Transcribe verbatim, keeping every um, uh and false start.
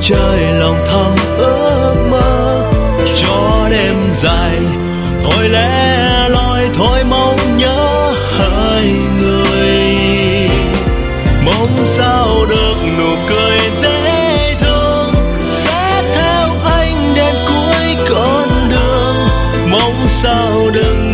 trời lòng thầm ước mơ. Cho đêm dài thôi lẻ loi, thôi mong nhớ hai người. Mong sao được nụ cười dễ thương sẽ theo anh đến cuối con đường. Mong sao đừng